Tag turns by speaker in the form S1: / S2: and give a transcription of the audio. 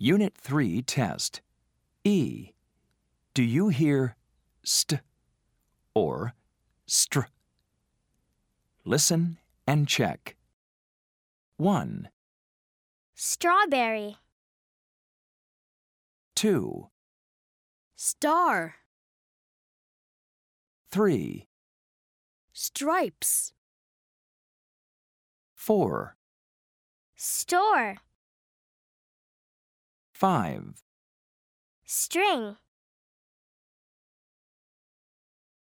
S1: Unit 3 test. E. Do you hear st or str? Listen and check. 1,
S2: Strawberry.
S1: 2,
S2: Star.
S1: 3,
S2: Stripes.
S1: 4,
S2: Store.
S1: 5,
S2: String.